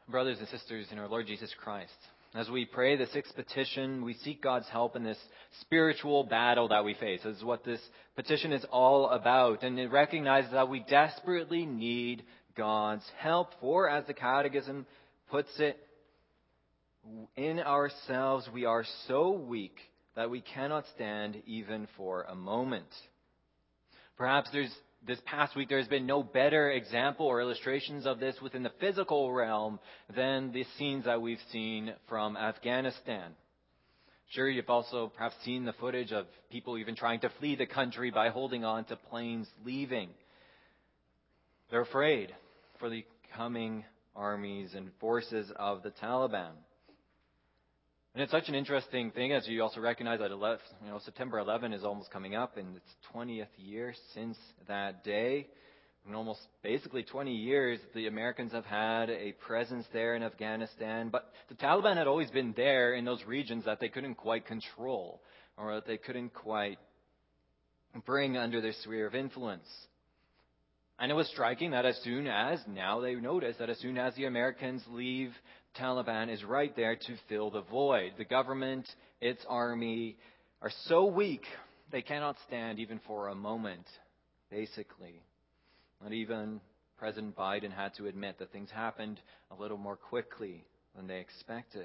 Brothers and sisters in our Lord Jesus Christ, as we pray the sixth petition, we seek God's help in this spiritual battle that we face. This is what this petition is all about. And it recognizes that we desperately need God's help. For, as the Catechism puts it, in ourselves we are so weak that we cannot stand even for a moment. Perhaps this past week there's been no better example or illustrations of this within the physical realm than the scenes that we've seen from Afghanistan. Sure, you've also perhaps seen the footage of people even trying to flee the country by holding on to planes leaving. They're afraid for the coming armies and forces of the Taliban. And it's such an interesting thing, as you also recognize that September 11 is almost coming up, and it's 20th year since that day. In almost basically 20 years, the Americans have had a presence there in Afghanistan, but the Taliban had always been there in those regions that they couldn't quite control, or that they couldn't quite bring under their sphere of influence. And it was striking that now they notice that as soon as the Americans leave, Taliban is right there to fill the void. The government, its army, are so weak they cannot stand even for a moment, basically. Not even President Biden had to admit that things happened a little more quickly than they expected.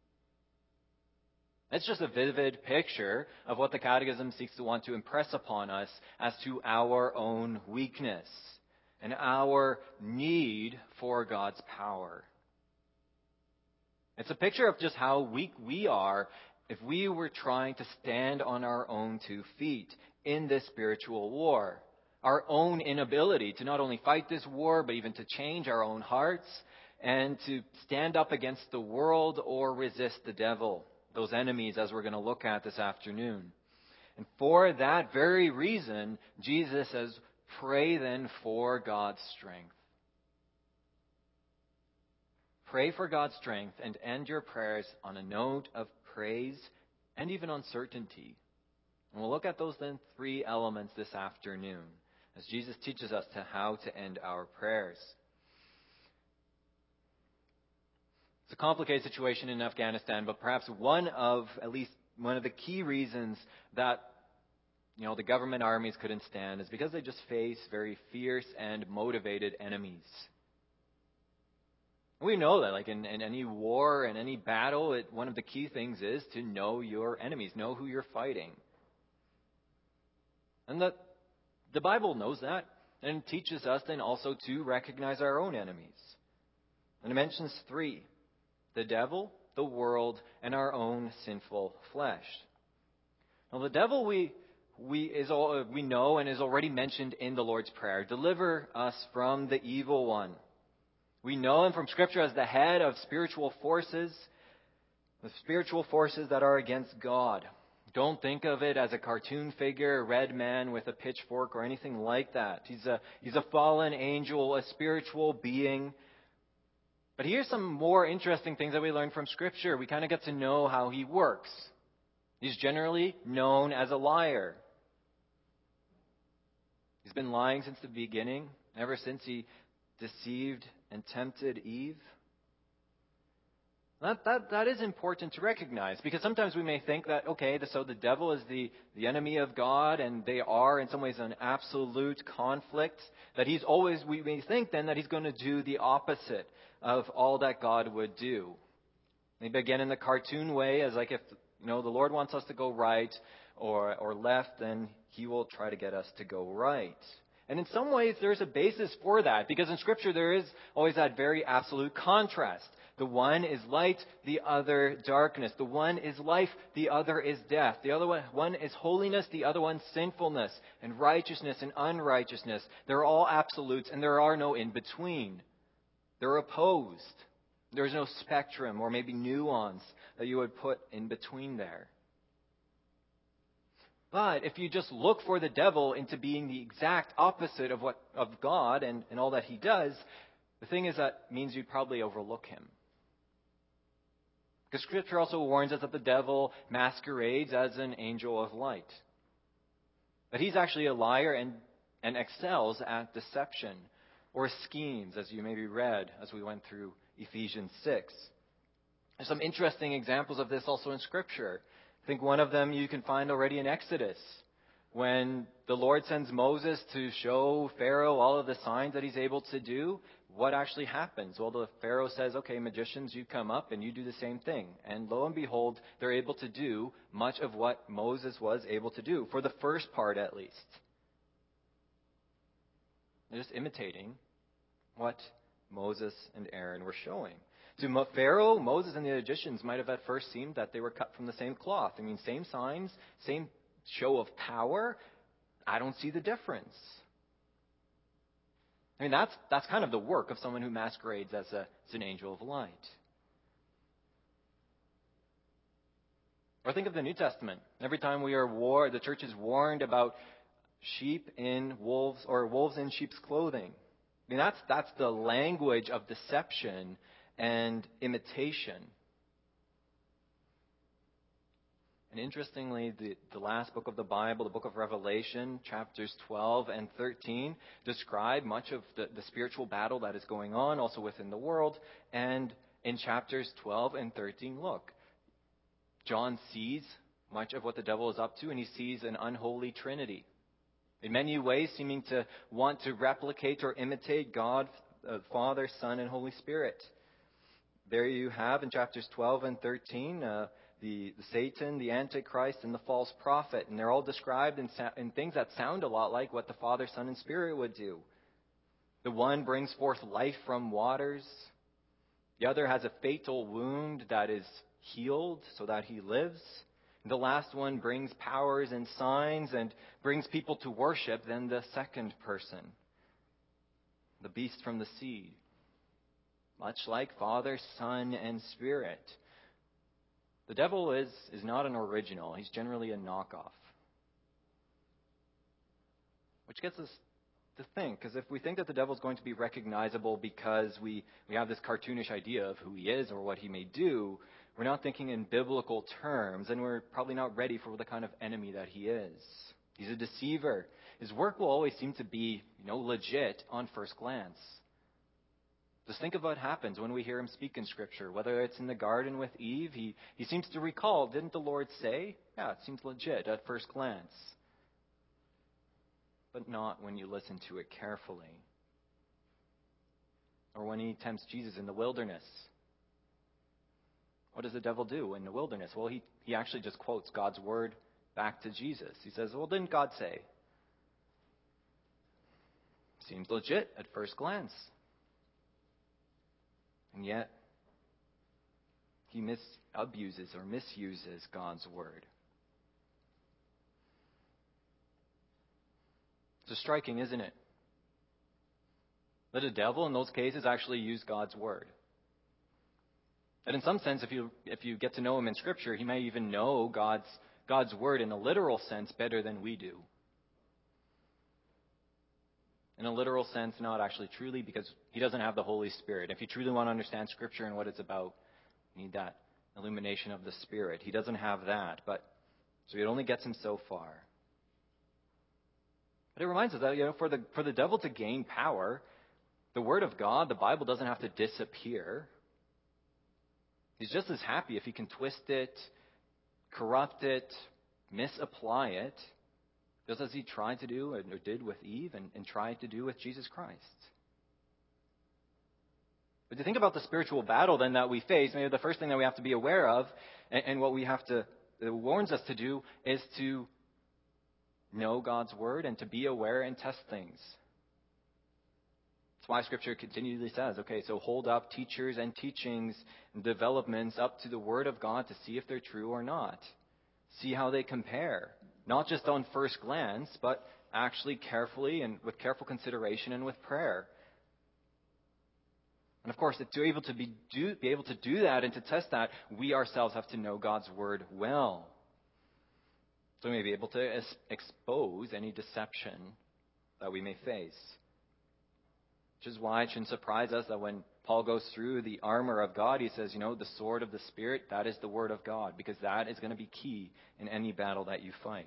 It's just a vivid picture of what the Catechism seeks to want to impress upon us as to our own weakness and our need for God's power. It's a picture of just how weak we are if we were trying to stand on our own 2 feet in this spiritual war. Our own inability to not only fight this war, but even to change our own hearts and to stand up against the world or resist the devil, those enemies as we're going to look at this afternoon. And for that very reason, Jesus says, pray then for God's strength. Pray for God's strength and end your prayers on a note of praise and even uncertainty. And we'll look at those then 3 elements this afternoon as Jesus teaches us how to end our prayers. It's a complicated situation in Afghanistan, but perhaps one of the key reasons that the government armies couldn't stand is because they just face very fierce and motivated enemies. We know that, in any war and any battle, one of the key things is to know your enemies, know who you're fighting. And the Bible knows that and teaches us then also to recognize our own enemies. And it mentions 3, the devil, the world, and our own sinful flesh. Now, the devil we know and is already mentioned in the Lord's Prayer. Deliver us from the evil one. We know him from Scripture as the head of spiritual forces, the spiritual forces that are against God. Don't think of it as a cartoon figure, a red man with a pitchfork or anything like that. He's a fallen angel, a spiritual being. But here's some more interesting things that we learn from Scripture. We kind of get to know how he works. He's generally known as a liar. He's been lying since the beginning, ever since he deceived and tempted Eve. That is important to recognize, because sometimes we may think that, so the devil is the enemy of God, and they are in some ways an absolute conflict, that we may think then that he's going to do the opposite of all that God would do. Maybe again in the cartoon way, as if the Lord wants us to go right or left, then he will try to get us to go right. And in some ways, there's a basis for that, because in Scripture there is always that very absolute contrast. The one is light, the other darkness. The one is life, the other is death. The other one is holiness, the other one sinfulness, and righteousness and unrighteousness. They're all absolutes, and there are no in-between. They're opposed. There's no spectrum or maybe nuance that you would put in between there. But if you just look for the devil into being the exact opposite of God and all that he does, the thing is that means you'd probably overlook him. Because Scripture also warns us that the devil masquerades as an angel of light. But he's actually a liar and excels at deception or schemes, as you maybe read as we went through Ephesians 6. There's some interesting examples of this also in Scripture. I think one of them you can find already in Exodus, when the Lord sends Moses to show Pharaoh all of the signs that he's able to do. What actually happens? Well, the Pharaoh says, okay, magicians, you come up and you do the same thing. And lo and behold, they're able to do much of what Moses was able to do, for the first part at least. They're just imitating what Moses and Aaron were showing. To Pharaoh, Moses and the Egyptians might have at first seemed that they were cut from the same cloth. I mean, same signs, same show of power. I don't see the difference. I mean, that's kind of the work of someone who masquerades as an angel of light. Or think of the New Testament. Every time the church is warned about sheep in wolves, or wolves in sheep's clothing. I mean, that's the language of deception and imitation. And interestingly, the last book of the Bible, the book of Revelation, chapters 12 and 13, describe much of the spiritual battle that is going on also within the world. And in chapters 12 and 13, look, John sees much of what the devil is up to, and he sees an unholy trinity. In many ways, seeming to want to replicate or imitate God, Father, Son, and Holy Spirit. There you have in chapters 12 and 13, the Satan, the Antichrist, and the false prophet. And they're all described in things that sound a lot like what the Father, Son, and Spirit would do. The one brings forth life from waters. The other has a fatal wound that is healed so that he lives. The last one brings powers and signs and brings people to worship than the second person, the beast from the sea. Much like Father, Son, and Spirit. The devil is not an original. He's generally a knockoff. Which gets us to think, because if we think that the devil is going to be recognizable because we have this cartoonish idea of who he is or what he may do, we're not thinking in biblical terms, and we're probably not ready for the kind of enemy that he is. He's a deceiver. His work will always seem to be, legit on first glance. Just think of what happens when we hear him speak in Scripture. Whether it's in the garden with Eve, he seems to recall, didn't the Lord say? Yeah, it seems legit at first glance. But not when you listen to it carefully. Or when he tempts Jesus in the wilderness. What does the devil do in the wilderness? Well, he actually just quotes God's word back to Jesus. He says, well, didn't God say? Seems legit at first glance. And yet, he abuses or misuses God's word. It's striking, isn't it? That the devil in those cases actually used God's word. And in some sense, if you get to know him in Scripture, he may even know God's word in a literal sense better than we do. In a literal sense, not actually truly, because he doesn't have the Holy Spirit. If you truly want to understand Scripture and what it's about, you need that illumination of the Spirit. He doesn't have that, so it only gets him so far. But it reminds us that, for the devil to gain power, the Word of God, the Bible, doesn't have to disappear. He's just as happy if he can twist it, corrupt it, misapply it, just as he tried to do or did with Eve and tried to do with Jesus Christ. But to think about the spiritual battle then that we face, maybe the first thing that we have to be aware of and what it warns us to do is to know God's word and to be aware and test things. That's why Scripture continually says, okay, so hold up teachers and teachings and developments up to the Word of God to see if they're true or not. See how they compare. Not just on first glance, but actually carefully and with careful consideration and with prayer. And of course, to be able to do that and to test that, we ourselves have to know God's Word well. So we may be able to expose any deception that we may face. Which is why it shouldn't surprise us that when Paul goes through the armor of God, he says, the sword of the Spirit, that is the Word of God, because that is going to be key in any battle that you fight.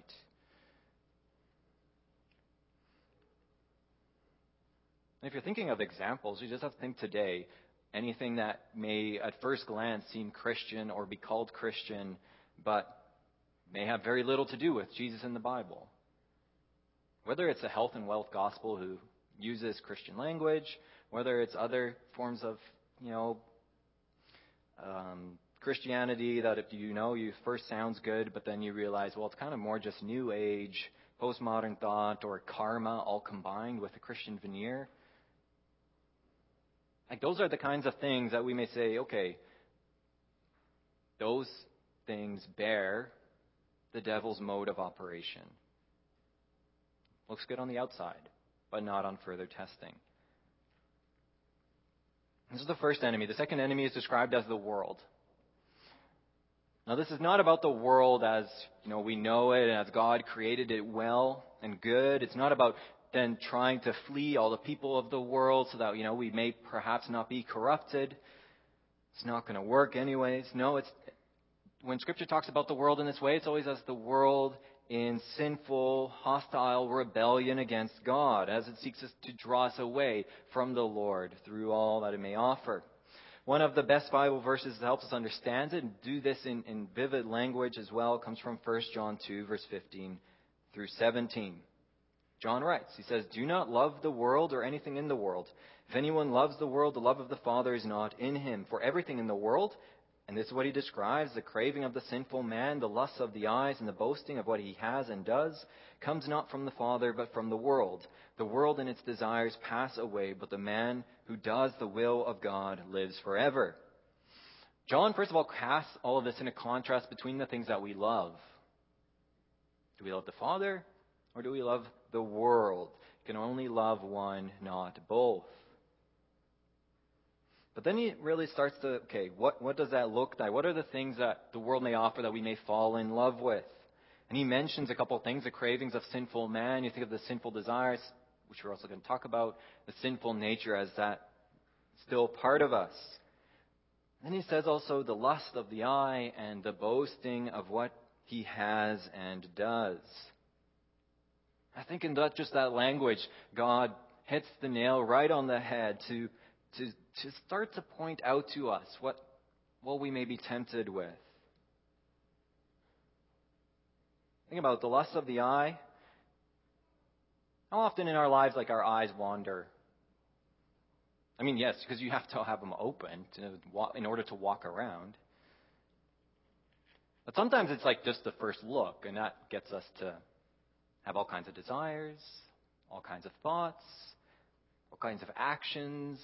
And if you're thinking of examples, you just have to think today, anything that may at first glance seem Christian or be called Christian, but may have very little to do with Jesus in the Bible. Whether it's a health and wealth gospel who uses Christian language, whether it's other forms of, Christianity that if you first sounds good, but then you realize, well, it's kind of more just New Age, postmodern thought, or karma all combined with a Christian veneer. Like those are the kinds of things that we may say, okay, those things bear the devil's mode of operation. Looks good on the outside, but not on further testing. This is the first enemy. The second enemy is described as the world. Now, this is not about the world as, we know it and as God created it well and good. It's not about then trying to flee all the people of the world so that, we may perhaps not be corrupted. It's not going to work anyways. No, when Scripture talks about the world in this way, it's always as the world in sinful, hostile rebellion against God, as it seeks us to draw us away from the Lord through all that it may offer. One of the best Bible verses that helps us understand it and do this in vivid language as well comes from 1 John 2, verse 15 through 17. John writes, he says, "Do not love the world or anything in the world. If anyone loves the world, the love of the Father is not in him. For everything in the world," and this is what he describes, "the craving of the sinful man, the lust of the eyes, and the boasting of what he has and does, comes not from the Father, but from the world. The world and its desires pass away, but the man who does the will of God lives forever." John, first of all, casts all of this in a contrast between the things that we love. Do we love the Father, or do we love the world? You can only love one, not both. But then he really starts to, what does that look like? What are the things that the world may offer that we may fall in love with? And he mentions a couple of things, the cravings of sinful man. You think of the sinful desires, which we're also going to talk about, the sinful nature as that still part of us. Then he says also the lust of the eye and the boasting of what he has and does. I think in just that language, God hits the nail right on the head to start to point out to us what we may be tempted with. Think about the lust of the eye. How often in our lives, our eyes wander? I mean, yes, because you have to have them open in order to walk around. But sometimes it's just the first look, and that gets us to have all kinds of desires, all kinds of thoughts, all kinds of actions.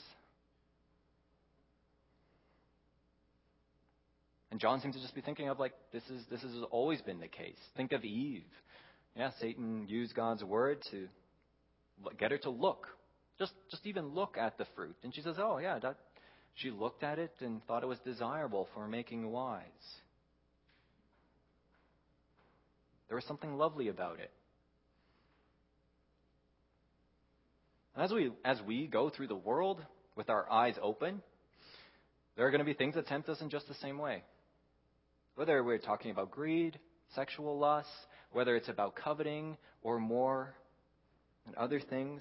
And John seems to just be thinking of this has always been the case. Think of Eve. Yeah, Satan used God's word to get her to look. Just even look at the fruit. And she says, oh yeah, she looked at it and thought it was desirable for making wise. There was something lovely about it. As we go through the world with our eyes open, there are going to be things that tempt us in just the same way. Whether we're talking about greed, sexual lust, whether it's about coveting or more and other things.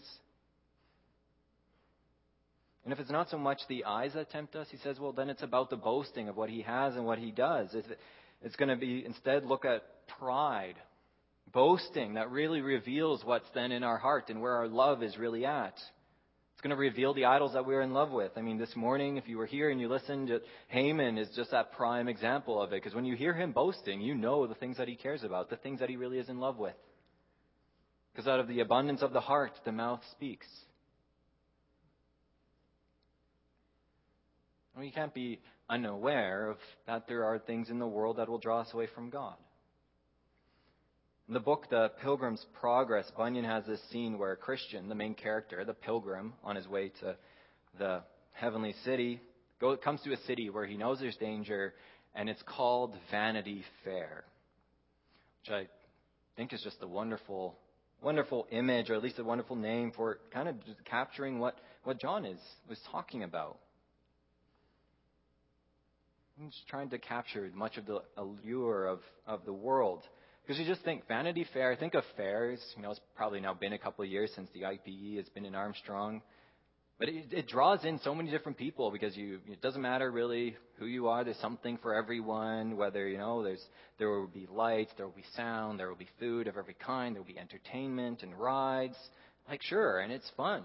And if it's not so much the eyes that tempt us, he says, well, then it's about the boasting of what he has and what he does. It's going to be, instead, look at pride, boasting that really reveals what's then in our heart and where our love is really at. It's going to reveal the idols that we're in love with. I mean, this morning, if you were here and you listened, Haman is just that prime example of it. Because when you hear him boasting, you know the things that he cares about, the things that he really is in love with. Because out of the abundance of the heart, the mouth speaks. And we can't be unaware of that there are things in the world that will draw us away from God. In the book, The Pilgrim's Progress, Bunyan has this scene where a Christian, the main character, the pilgrim, on his way to the heavenly city, comes to a city where he knows there's danger, and it's called Vanity Fair, which I think is just a wonderful image, or at least a wonderful name for kind of just capturing what John was talking about. He's trying to capture much of the allure of the world. Because you just think Vanity Fair, think of fairs. It's probably now been a couple of years since the IPE has been in Armstrong. But it draws in so many different people because it doesn't matter really who you are. There's something for everyone, whether, there will be lights, there will be sound, there will be food of every kind, there will be entertainment and rides. Like, sure, and it's fun.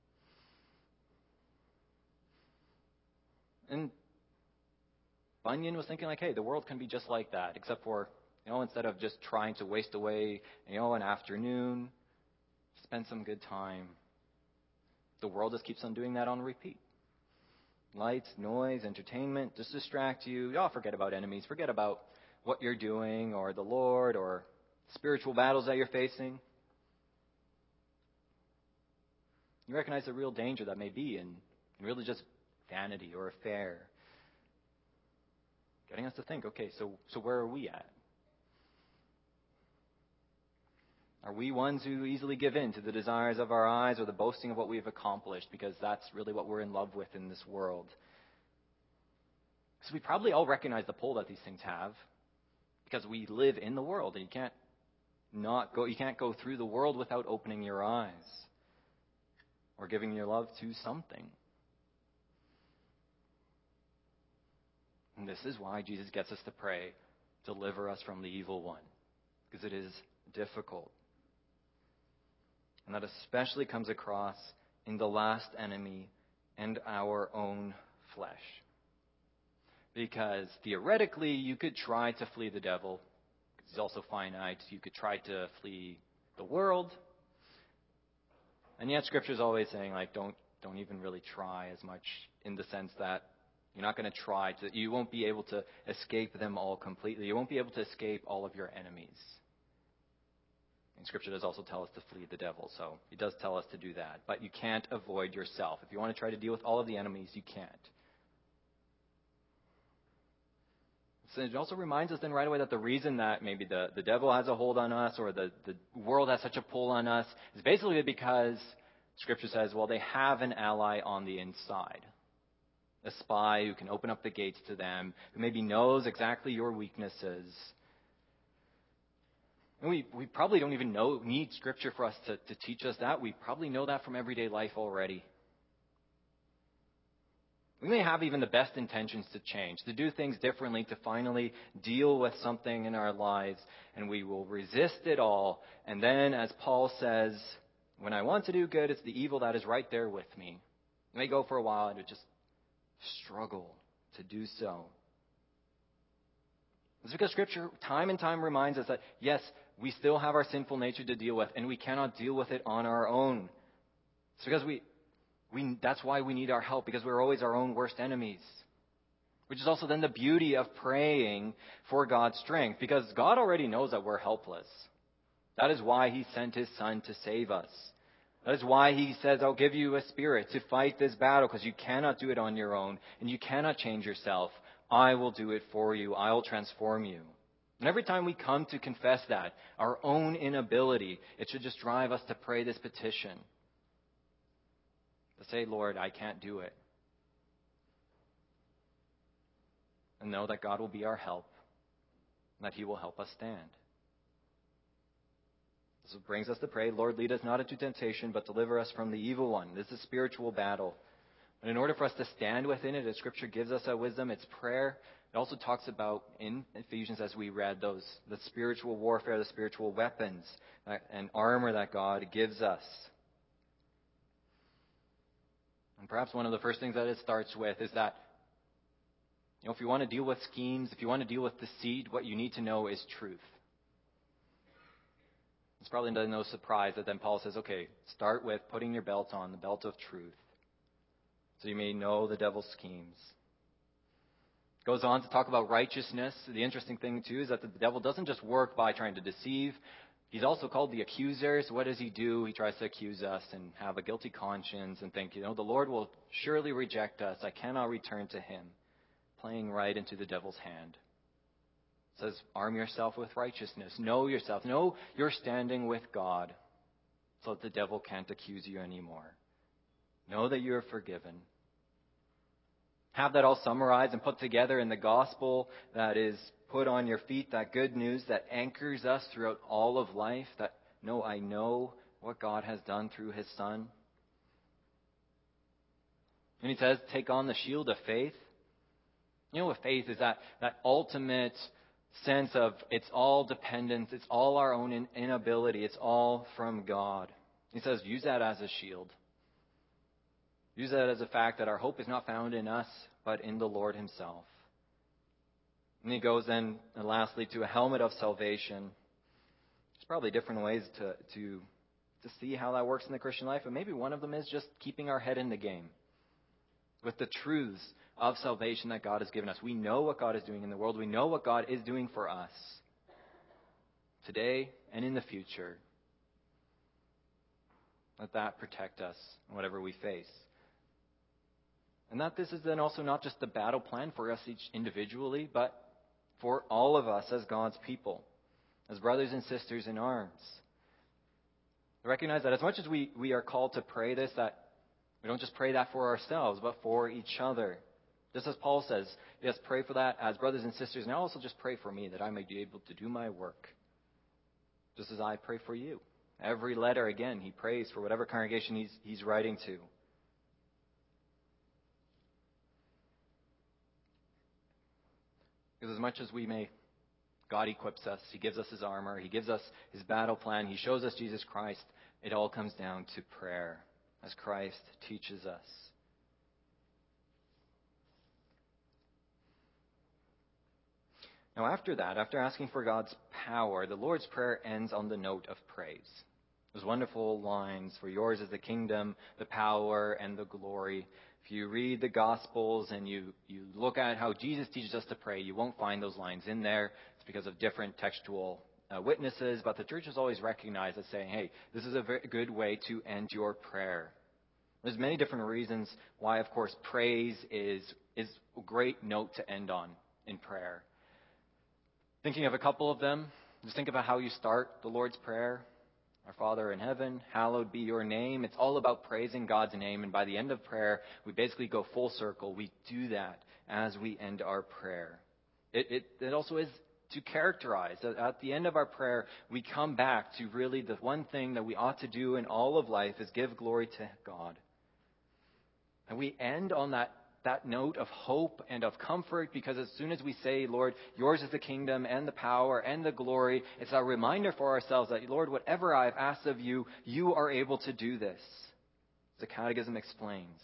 And Bunyan was thinking like, hey, the world can be just like that, except for, instead of just trying to waste away, an afternoon, spend some good time. The world just keeps on doing that on repeat. Lights, noise, entertainment, just distract you. Forget about enemies. Forget about what you're doing or the Lord or spiritual battles that you're facing. You recognize the real danger that may be in really just vanity or affair. Getting us to think, okay, so where are we at? Are we ones who easily give in to the desires of our eyes or the boasting of what we've accomplished because that's really what we're in love with in this world? Because we probably all recognize the pull that these things have because we live in the world and you can't go through the world without opening your eyes or giving your love to something. And this is why Jesus gets us to pray, deliver us from the evil one, because it is difficult. And that especially comes across in the last enemy and our own flesh. Because theoretically, you could try to flee the devil. He's also finite. You could try to flee the world. And yet Scripture is always saying, don't even really try as much, in the sense that you're not going to try to, you won't be able to escape them all completely. You won't be able to escape all of your enemies. And Scripture does also tell us to flee the devil, so it does tell us to do that. But you can't avoid yourself. If you want to try to deal with all of the enemies, you can't. So it also reminds us then right away that the reason that maybe the devil has a hold on us or the world has such a pull on us is basically because Scripture says, well, they have an ally on the inside. A spy who can open up the gates to them, who maybe knows exactly your weaknesses. And we probably don't even need Scripture for us to teach us that. We probably know that from everyday life already. We may have even the best intentions to change, to do things differently, to finally deal with something in our lives, and we will resist it all. And then, as Paul says, when I want to do good, it's the evil that is right there with me. It may go for a while, and it just struggle to do so. It's because Scripture time and time reminds us that, yes, we still have our sinful nature to deal with, and we cannot deal with it on our own. It's because that's why we need our help, because we're always our own worst enemies. Which is also then the beauty of praying for God's strength, because God already knows that we're helpless. That is why He sent His Son to save us. That is why He says, I'll give you a spirit to fight this battle, because you cannot do it on your own, and you cannot change yourself. I will do it for you. I will transform you. And every time we come to confess that, our own inability, it should just drive us to pray this petition. To say, Lord, I can't do it. And know that God will be our help, and that He will help us stand. This brings us to pray, Lord, lead us not into temptation, but deliver us from the evil one. This is a spiritual battle. And in order for us to stand within it, as Scripture gives us a wisdom, it's prayer. It also talks about, in Ephesians, as we read, the spiritual warfare, the spiritual weapons and armor that God gives us. And perhaps one of the first things that it starts with is that, if you want to deal with schemes, if you want to deal with deceit, what you need to know is truth. It's probably no surprise that then Paul says, okay, start with putting your belt on, the belt of truth, so you may know the devil's schemes. Goes on to talk about righteousness. The interesting thing, too, is that the devil doesn't just work by trying to deceive. He's also called the accuser. So what does he do? He tries to accuse us and have a guilty conscience and think, the Lord will surely reject us. I cannot return to Him. Playing right into the devil's hand. It says, arm yourself with righteousness. Know yourself. Know you're standing with God, so that the devil can't accuse you anymore. Know that you're forgiven. Have that all summarized and put together in the gospel that is put on your feet, that good news that anchors us throughout all of life, that I know what God has done through His Son. And he says, take on the shield of faith. You know what faith is? That ultimate sense of it's all dependence, it's all our own inability, it's all from God. He says, use that as a shield. Use that as a fact that our hope is not found in us, but in the Lord himself. And he goes then, and lastly, to a helmet of salvation. There's probably different ways to see how that works in the Christian life, but maybe one of them is just keeping our head in the game with the truths of salvation that God has given us. We know what God is doing in the world. We know what God is doing for us today and in the future. Let that protect us in whatever we face. And that this is then also not just the battle plan for us each individually, but for all of us as God's people, as brothers and sisters in arms. Recognize that as much as we are called to pray this, that we don't just pray that for ourselves, but for each other. Just as Paul says, yes, pray for that as brothers and sisters, and also just pray for me that I may be able to do my work, just as I pray for you. Every letter, again, he prays for whatever congregation he's writing to. Because as much as God equips us, he gives us his armor, he gives us his battle plan, he shows us Jesus Christ, it all comes down to prayer, as Christ teaches us. Now after that, after asking for God's power, the Lord's Prayer ends on the note of praise. Those wonderful lines, for yours is the kingdom, the power, and the glory. If you read the Gospels and you look at how Jesus teaches us to pray, you won't find those lines in there. It's because of different textual witnesses, but the church has always recognized as saying, hey, this is a very good way to end your prayer. There's many different reasons why, of course, praise is a great note to end on in prayer. Thinking of a couple of them, just think about how you start the Lord's Prayer. Our Father in heaven, hallowed be your name. It's all about praising God's name, and by the end of prayer, we basically go full circle. We do that as we end our prayer. It also is to characterize. At the end of our prayer, we come back to really the one thing that we ought to do in all of life is give glory to God. And we end on that note of hope and of comfort, because as soon as we say, Lord, yours is the kingdom and the power and the glory, it's a reminder for ourselves that, Lord, whatever I've asked of you, you are able to do this. The Catechism explains.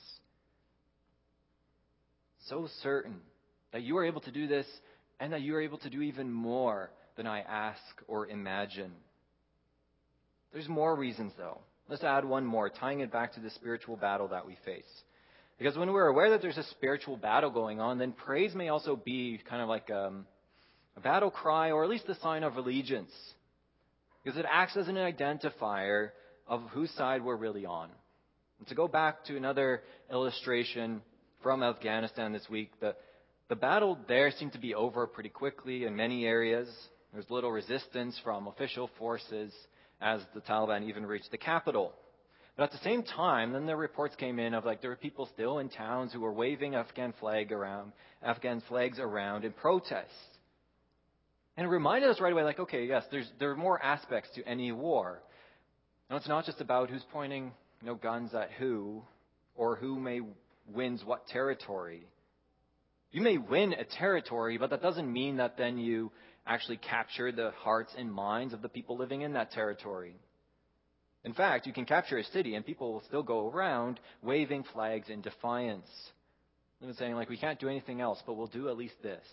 So certain that you are able to do this and that you are able to do even more than I ask or imagine. There's more reasons, though. Let's add one more, tying it back to the spiritual battle that we face. Because when we're aware that there's a spiritual battle going on, then praise may also be kind of like a battle cry, or at least a sign of allegiance. Because it acts as an identifier of whose side we're really on. And to go back to another illustration from Afghanistan this week, the battle there seemed to be over pretty quickly in many areas. There's little resistance from official forces as the Taliban even reached the capital. But at the same time, then the reports came in of there were people still in towns who were waving Afghan flags around in protest. And it reminded us right away, okay, yes, there are more aspects to any war. Now, it's not just about who's pointing guns at who, or who may wins what territory. You may win a territory, but that doesn't mean that then you actually capture the hearts and minds of the people living in that territory. In fact, you can capture a city and people will still go around waving flags in defiance. And saying, we can't do anything else, but we'll do at least this.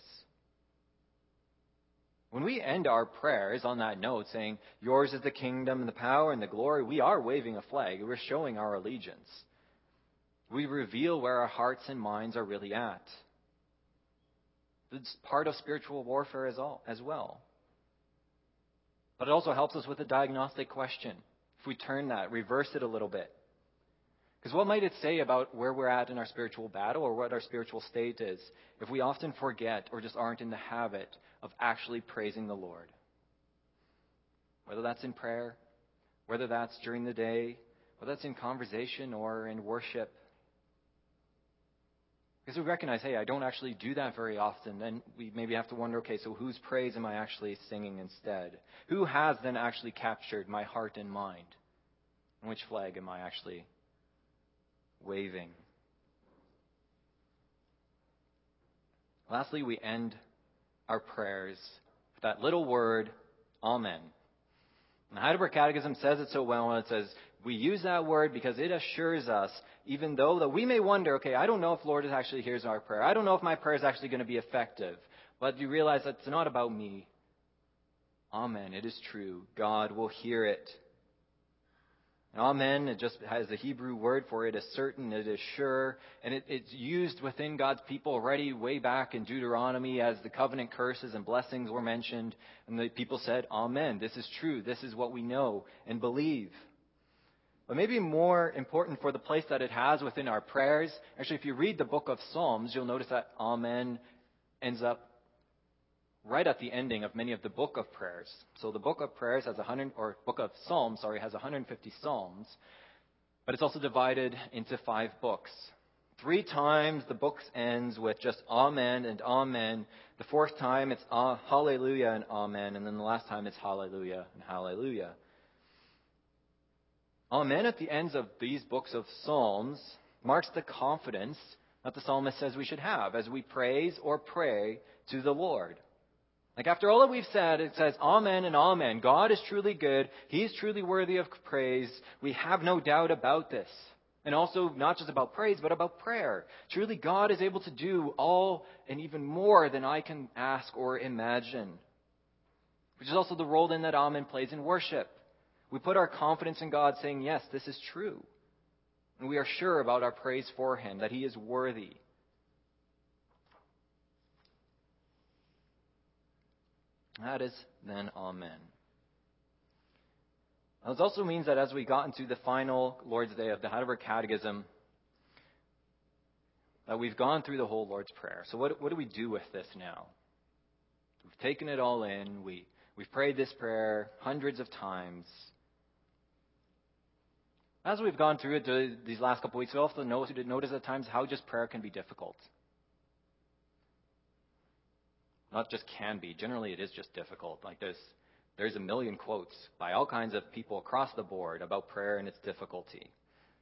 When we end our prayers on that note, saying, yours is the kingdom and the power and the glory, we are waving a flag. We're showing our allegiance. We reveal where our hearts and minds are really at. It's part of spiritual warfare as well. But it also helps us with a diagnostic question. If we turn that, reverse it a little bit. Because what might it say about where we're at in our spiritual battle, or what our spiritual state is, if we often forget or just aren't in the habit of actually praising the Lord? Whether that's in prayer, whether that's during the day, whether that's in conversation or in worship. Because we recognize, hey, I don't actually do that very often. Then we maybe have to wonder, okay, so whose praise am I actually singing instead? Who has then actually captured my heart and mind? And which flag am I actually waving? Lastly, we end our prayers with that little word, Amen. And the Heidelberg Catechism says it so well when it says, we use that word because it assures us, even though that we may wonder, okay, I don't know if Lord actually hears our prayer. I don't know if my prayer is actually going to be effective. But you realize that it's not about me. Amen. It is true. God will hear it. Amen, it just has the Hebrew word for it, is certain, it is sure, and it's used within God's people already way back in Deuteronomy as the covenant curses and blessings were mentioned, and the people said, Amen, this is true, this is what we know and believe. But maybe more important for the place that it has within our prayers, actually if you read the book of Psalms, you'll notice that Amen ends up right at the ending of many of the book of prayers. So the book of prayers has book of Psalms, has 150 psalms, but it's also divided into 5 books. 3 times the book ends with just Amen and Amen. The 4th time it's Hallelujah and Amen, and then the last time it's Hallelujah and Hallelujah. Amen at the ends of these books of Psalms marks the confidence that the psalmist says we should have as we praise or pray to the Lord. Like after all that we've said, it says Amen and Amen. God is truly good. He's truly worthy of praise. We have no doubt about this. And also not just about praise, but about prayer. Truly God is able to do all and even more than I can ask or imagine. Which is also the role then that Amen plays in worship. We put our confidence in God saying, yes, this is true. And we are sure about our praise for Him, that He is worthy. That is then Amen. Now, this also means that as we got into the final Lord's Day of the Heidelberg Catechism, that we've gone through the whole Lord's Prayer. So what do we do with this now? We've taken it all in. We've prayed this prayer hundreds of times. As we've gone through it these last couple of weeks, we also notice at times how just prayer can be difficult. Not just can be. Generally, it is just difficult. Like there's a million quotes by all kinds of people across the board about prayer and its difficulty.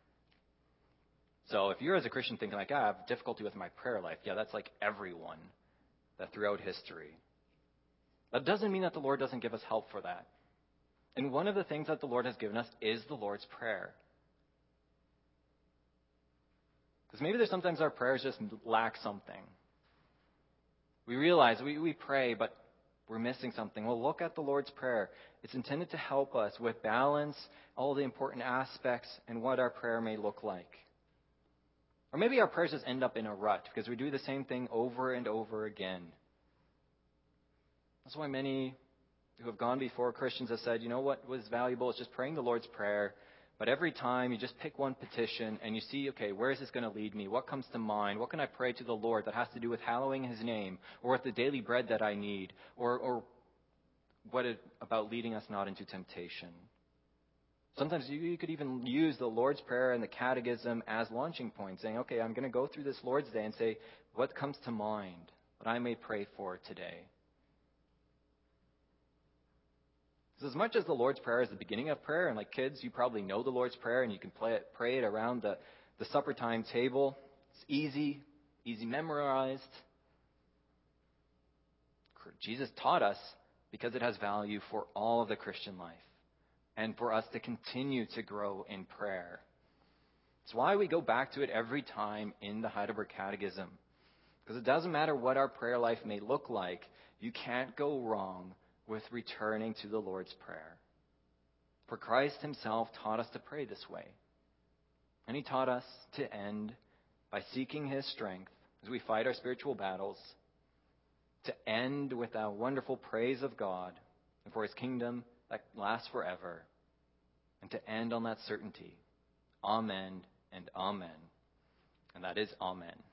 So if you're as a Christian thinking like, I have difficulty with my prayer life, yeah, that's like everyone that throughout history. That doesn't mean that the Lord doesn't give us help for that. And one of the things that the Lord has given us is the Lord's Prayer. Because maybe there's sometimes our prayers just lack something. We realize we pray, but we're missing something. Well, look at the Lord's Prayer. It's intended to help us with balance, all the important aspects, and what our prayer may look like. Or maybe our prayers just end up in a rut because we do the same thing over and over again. That's why many who have gone before Christians have said, you know what was valuable is just praying the Lord's Prayer. But every time you just pick one petition and you see, okay, where is this going to lead me? What comes to mind? What can I pray to the Lord that has to do with hallowing His name or with the daily bread that I need or what about leading us not into temptation? Sometimes you could even use the Lord's Prayer and the Catechism as launching points, saying, okay, I'm going to go through this Lord's Day and say, what comes to mind that I may pray for today? As much as the Lord's Prayer is the beginning of prayer, and like kids, you probably know the Lord's Prayer and you can pray it around the supper time table. It's easy memorized. Jesus taught us because it has value for all of the Christian life and for us to continue to grow in prayer. It's why we go back to it every time in the Heidelberg Catechism. Because it doesn't matter what our prayer life may look like, you can't go wrong with returning to the Lord's Prayer. For Christ Himself taught us to pray this way. And He taught us to end by seeking His strength as we fight our spiritual battles, to end with that wonderful praise of God and for His kingdom that lasts forever, and to end on that certainty. Amen and Amen. And that is Amen.